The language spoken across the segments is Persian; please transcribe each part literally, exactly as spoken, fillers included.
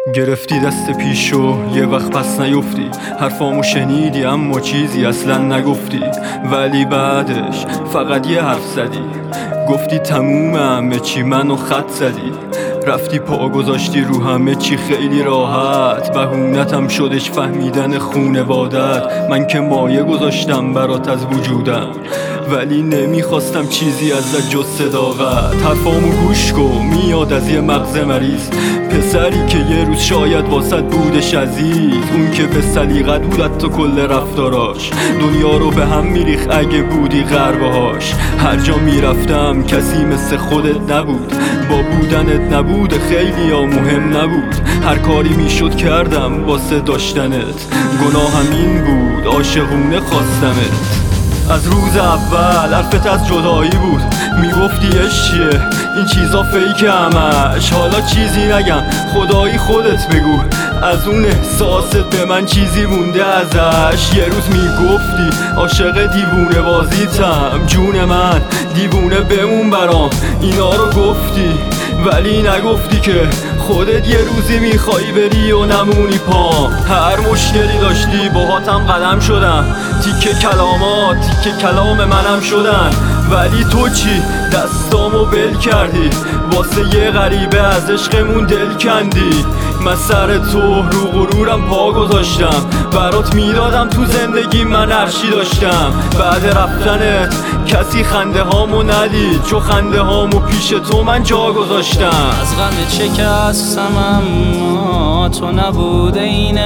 گرفتی دست پیشو یه وقت پس نیفتی، حرفامو شنیدی اما چیزی اصلا نگفتی، ولی بعدش فقط یه حرف زدی، گفتی تمومه همه چی منو خط زدی، رفتی پا گذاشتی رو همه چی خیلی راحت، بهونتم شدش فهمیدن خونوادت. من که مایه گذاشتم برات از وجودم، ولی نمیخواستم چیزی ازت جز صداقت. حرفامو گوش کن میاد از یه مغز مریض، پسری که یه روز شاید واسط بودش عزیز، اون که به سلیقت بود حتی کل رفتاراش، دنیا رو به هم میریخ اگه بودی غربهاش. هر جا میرفتم کسی مثل خودت نبود، با بودنت نبود خیلی ها مهم نبود، هر کاری میشد کردم واسه داشتنت، گناهم این بود عاشقونه خواستمت. از روز اول حرفت از جدایی بود، میگفتی عشقیه این چیزا فیک همش، حالا چیزی نگم خدایی خودت بگو، از اون احساست به من چیزی مونده ازش. یه روز میگفتی عاشق دیوونه بازیتم، جون من دیوونه بمون برام، اینا رو گفتی ولی نگفتی که خودت یه روزی میخوایی بری و نمونی پام. هر مشکلی داشتی باهاتم قدم شدم، تیکه کلامات تیکه کلام منم شدن، ولی تو چی دستامو بل کردی، واسه یه غریبه از عشقمون دل کندی. من سر تو رو غرورم پا گذاشتم، برات میدادم تو زندگی من هرچی داشتم، بعد رفتنت کسی خنده هامو ندید، چو خنده هامو پیش تو من جا گذاشتم. از غم شکستم اما تو نبوده این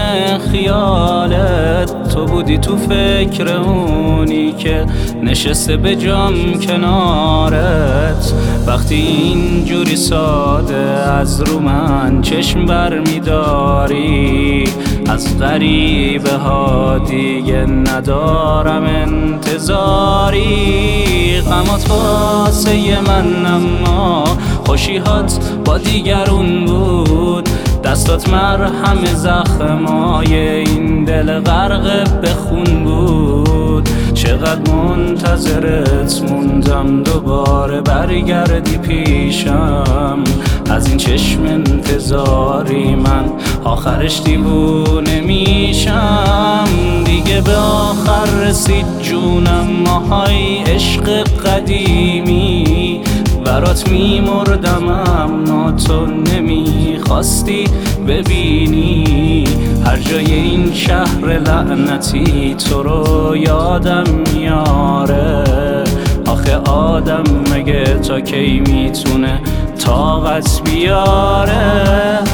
خیالت، تو بودی تو فکر اونی که نشسته به جام کنارت. وقتی اینجوری ساده از رو من چشم بر میداری، از غریبه ها دیگه ندارم انتظاری. غمات واسه من اما خوشیهات با دیگرون بود، دستات مرهم زخمای این دل غرق به خون بود. چقدر منتظرت موندم دوباره برگردی پیشم، از این چشم انتظاری من آخرش دیوونه میشم. دیگه به آخر رسید جونم ماهای عشق قدیمی، برات میمردم اما تو نمیخواستی ببینی. هر جای این شهر لعنتی تو رو یادم میاره، آخه آدم مگه تا کی میتونه طاقت بیاره.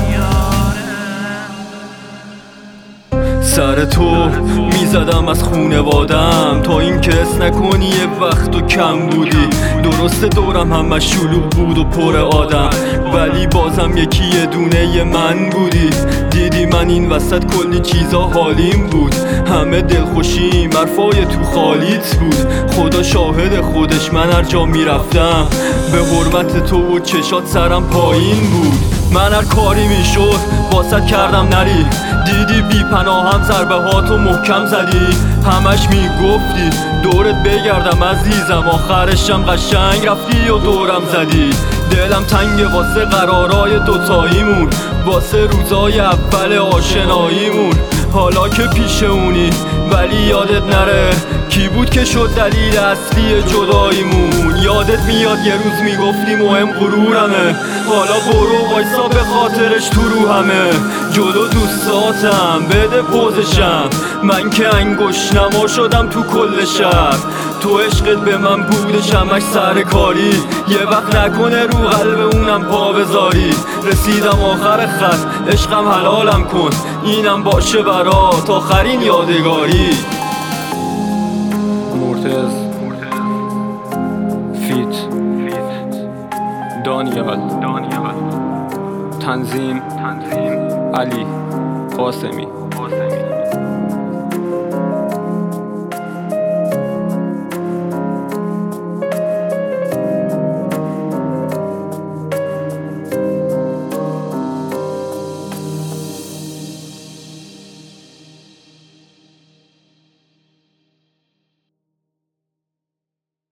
سر تو میزدم از خونوادم تا این که اس نکنی یه وقت و کم بودی، درست دورم همه شلوغ بود و پر آدم، ولی بازم یکی یه دونه من بودی. دیدی من این وسط کلی چیزا حالیم بود، همه دلخوشیم حرفای تو خالیت بود، خدا شاهد خودش من هر جا میرفتم به حرمت تو و چشات سرم پایین بود. من هر کاری میشد واسط کردم نری، دیدی بی پناهم ضربه هاتو محکم زدی، همش میگفتی دورت بگردم عزیزم، آخرشم قشنگ رفتی و دورم زدی. دلم تنگه واسه قرارای دوتاییمون، واسه روزای اول آشناییمون، حالا که پیش اونی ولی یادت نره کی بود که شد دلیل اصلی جداییمون. یادت میاد یه روز میگفتی مهم غرورمه، حالا برو وایسا به خاطرش تو رو همه، جلو دوستاتم بده پوزشم، من که انگوش نما شدم تو کل شهر. تو عشقت به من بودش همش سر کاری، یه وقت نکنه رو قلب اونم پا بذاری. رسیدم آخر خط عشقم حلالم کن، اینم باشه برات آخرین یادگاری. مرتض فیت دانیال تنظیم علی قاسمی.